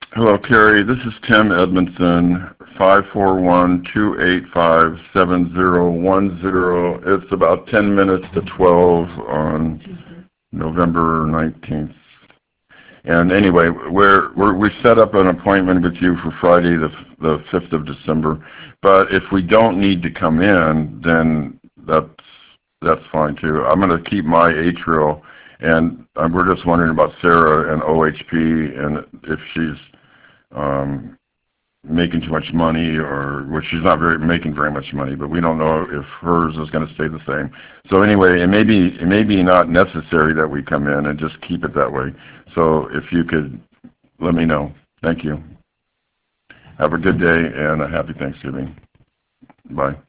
Hello, Carrie. This is Tim Edmondson, 541-285-7010. It's about 10 minutes to 12 on November 19th. And anyway, we set up an appointment with you for Friday, the 5th of December. But if we don't need to come in, then that's fine too. I'm going to keep my atrial, and we're just wondering about Sarah and OHP, and if she's making too much money, or which she's not making very much money, but we don't know if hers is going to stay the same. So anyway, it may be not necessary that we come in and just keep it that way. So if you could let me know. Thank you. Have a good day and a happy Thanksgiving. Bye.